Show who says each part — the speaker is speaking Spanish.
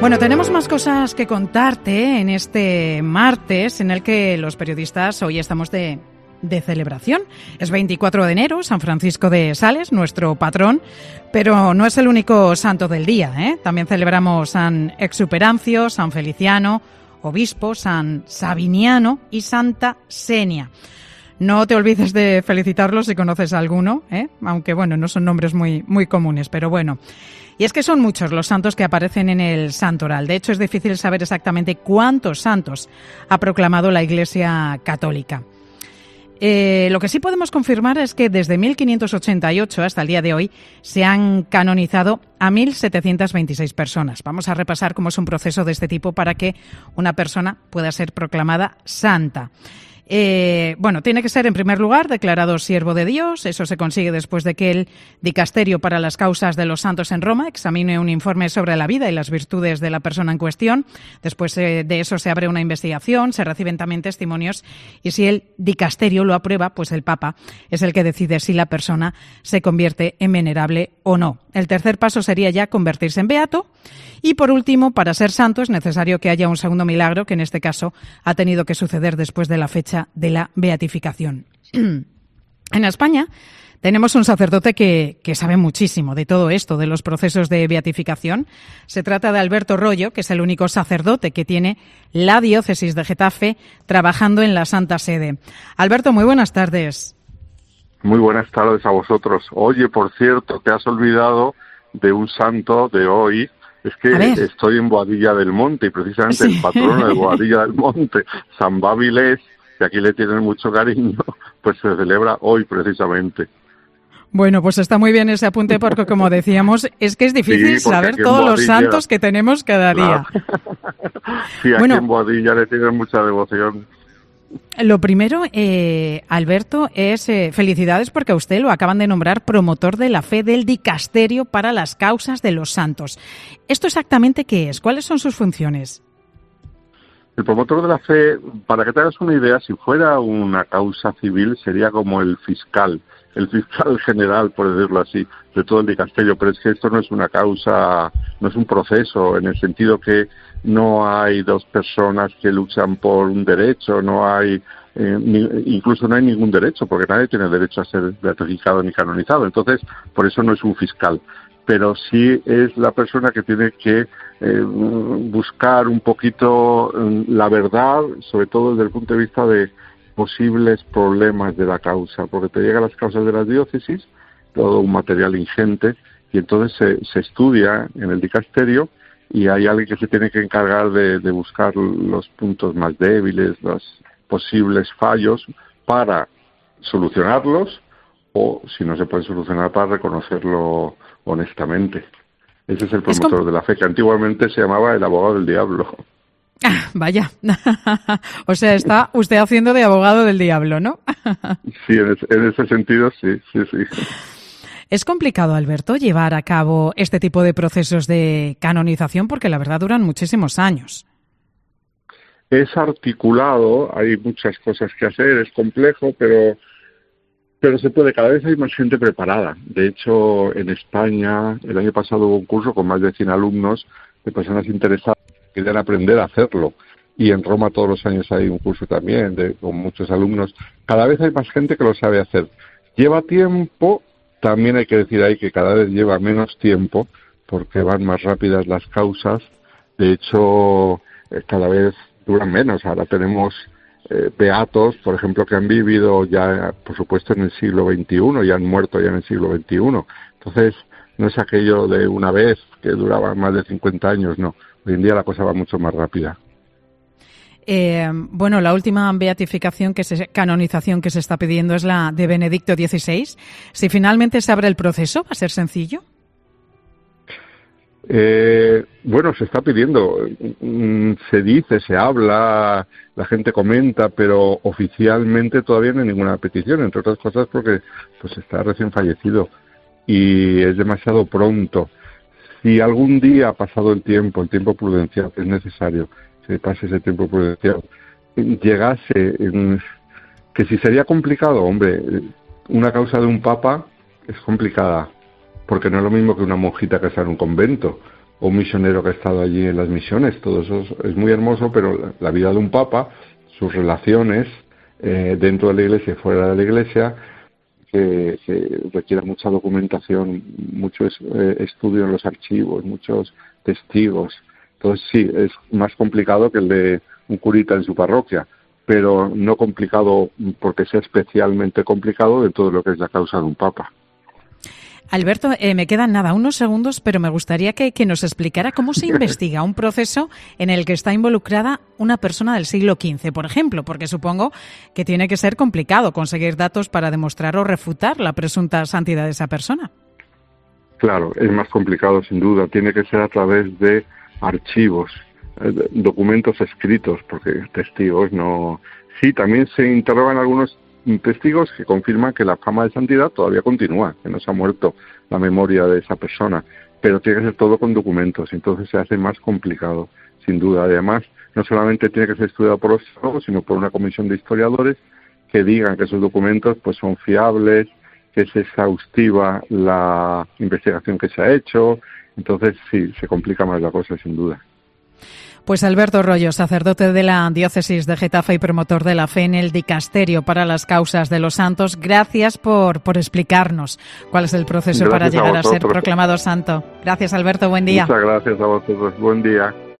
Speaker 1: Bueno, tenemos más cosas que contarte en este martes en el que los periodistas hoy estamos de celebración. Es 24 de enero, San Francisco de Sales, nuestro patrón, pero no es el único santo del día, ¿eh? También celebramos San Exuperancio, San Feliciano, obispo, San Sabiniano y Santa Senia. No te olvides de felicitarlos si conoces a alguno, ¿eh? Aunque bueno, no son nombres muy comunes, pero bueno. Y es que son muchos los santos que aparecen en el santoral. De hecho, es difícil saber exactamente cuántos santos ha proclamado la Iglesia Católica. Lo que sí podemos confirmar es que desde 1588 hasta el día de hoy se han canonizado a 1.726 personas. Vamos a repasar cómo es un proceso de este tipo para que una persona pueda ser proclamada santa. Bueno, tiene que ser en primer lugar declarado siervo de Dios. Eso se consigue después de que el Dicasterio para las Causas de los Santos en Roma examine un informe sobre la vida y las virtudes de la persona en cuestión. Después de eso se abre una investigación, se reciben también testimonios y si el Dicasterio lo aprueba, pues el Papa es el que decide si la persona se convierte en venerable o no. El tercer paso sería ya convertirse en beato. Y por último, para ser santo es necesario que haya un segundo milagro, que en este caso ha tenido que suceder después de la fecha de la beatificación. En España tenemos un sacerdote que sabe muchísimo de todo esto, de los procesos de beatificación. Se trata de Alberto Royo, que es el único sacerdote que tiene la diócesis de Getafe trabajando en la Santa Sede. Alberto, muy buenas tardes.
Speaker 2: Muy buenas tardes a vosotros. Oye, por cierto, te has olvidado de un santo de hoy. Es que estoy en Boadilla del Monte y precisamente el patrono de Boadilla del Monte, San Babilés, que aquí le tienen mucho cariño, pues se celebra hoy precisamente.
Speaker 1: Bueno, pues está muy bien ese apunte porque, como decíamos, es que es difícil saber todos los santos que tenemos cada día.
Speaker 2: Sí, aquí en Boadilla le tienen mucha devoción.
Speaker 1: Lo primero, Alberto, es felicidades porque a usted lo acaban de nombrar promotor de la fe del Dicasterio para las Causas de los Santos. ¿Esto exactamente qué es? ¿Cuáles son sus funciones?
Speaker 2: El promotor de la fe, para que te hagas una idea, si fuera una causa civil, sería como el fiscal general, por decirlo así, de todo el dicasterio, pero es que esto no es una causa, no es un proceso, en el sentido que no hay dos personas que luchan por un derecho, no hay, incluso no hay ningún derecho, porque nadie tiene derecho a ser beatificado ni canonizado, entonces por eso no es un fiscal, pero sí es la persona que tiene que buscar un poquito la verdad, sobre todo desde el punto de vista de posibles problemas de la causa, porque te llegan las causas de las diócesis, todo un material ingente, y entonces se estudia en el dicasterio y hay alguien que se tiene que encargar de buscar los puntos más débiles, los posibles fallos para solucionarlos o, si no se puede solucionar, para reconocerlo honestamente. Ese es el promotor de la fe, que antiguamente se llamaba el abogado del diablo.
Speaker 1: Ah, vaya. O sea, está usted haciendo de abogado del diablo, ¿no?
Speaker 2: Sí, en ese sentido, sí.
Speaker 1: ¿Es complicado, Alberto, llevar a cabo este tipo de procesos de canonización? Porque la verdad duran muchísimos años.
Speaker 2: Es articulado, hay muchas cosas que hacer, es complejo, pero se puede. Cada vez hay más gente preparada. De hecho, en España, el año pasado hubo un curso con más de 100 alumnos de personas interesadas que querían aprender a hacerlo. Y en Roma todos los años hay un curso también con muchos alumnos. Cada vez hay más gente que lo sabe hacer. Lleva tiempo, también hay que decir ahí que cada vez lleva menos tiempo, porque van más rápidas las causas. De hecho, cada vez duran menos. Ahora tenemos beatos, por ejemplo, que han vivido ya, por supuesto, en el siglo XXI y han muerto ya en el siglo XXI. Entonces, no es aquello de una vez que duraba más de 50 años, no. Hoy en día la cosa va mucho más rápida.
Speaker 1: Bueno, la última beatificación, canonización que se está pidiendo es la de Benedicto XVI. Si finalmente se abre el proceso, ¿va a ser sencillo?
Speaker 2: Bueno, se está pidiendo, se dice, se habla, la gente comenta, pero oficialmente todavía no hay ninguna petición, entre otras cosas porque pues está recién fallecido y es demasiado pronto. Si algún día ha pasado el tiempo prudencial que es necesario, se pase ese tiempo prudencial, llegase, que si sería complicado, hombre, una causa de un papa es complicada, porque no es lo mismo que una monjita casada en un convento, o un misionero que ha estado allí en las misiones. Todo eso es muy hermoso, pero la vida de un papa, sus relaciones dentro de la Iglesia y fuera de la Iglesia, que requiere mucha documentación, mucho estudio en los archivos, muchos testigos. Entonces sí, es más complicado que el de un curita en su parroquia, pero no complicado porque sea especialmente complicado de todo lo que es la causa de un papa.
Speaker 1: Alberto, me quedan unos segundos, pero me gustaría que nos explicara cómo se investiga un proceso en el que está involucrada una persona del siglo XV, por ejemplo, porque supongo que tiene que ser complicado conseguir datos para demostrar o refutar la presunta santidad de esa persona.
Speaker 2: Claro, es más complicado sin duda. Tiene que ser a través de archivos, documentos escritos, porque testigos no. Sí, también se interrogan algunos testigos que confirman que la fama de santidad todavía continúa, que no se ha muerto la memoria de esa persona, pero tiene que ser todo con documentos, entonces se hace más complicado, sin duda. Además, no solamente tiene que ser estudiado por los teólogos, sino por una comisión de historiadores que digan que esos documentos pues son fiables, que es exhaustiva la investigación que se ha hecho. Entonces sí, se complica más la cosa, sin duda.
Speaker 1: Pues Alberto Royo, sacerdote de la diócesis de Getafe y promotor de la fe en el Dicasterio para las Causas de los Santos, gracias por explicarnos cuál es el proceso para llegar a ser proclamado santo. Gracias, Alberto, buen día.
Speaker 2: Muchas gracias a vosotros, buen día.